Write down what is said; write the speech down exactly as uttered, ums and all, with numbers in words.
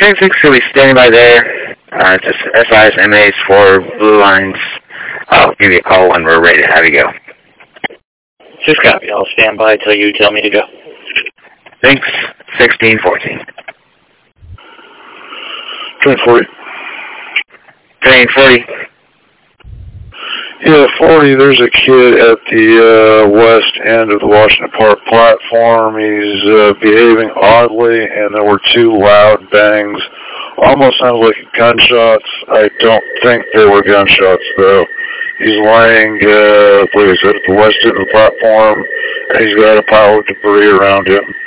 train six will be standing by there. Uh, just S I S M As for Blue Lines. I'll give you a call when we're ready to have you go. Just copy. I'll stand by till you tell me to go. Thanks. sixteen fourteen. Train forty. Train forty. Yeah, forty, there's a kid at the uh, west end of the Washington Park platform. He's uh, behaving oddly, and there were two loud bangs. Almost sounded like gunshots. I don't think they were gunshots, though. He's laying, uh, like I said, at the west end of the platform, and he's got a pile of debris around him.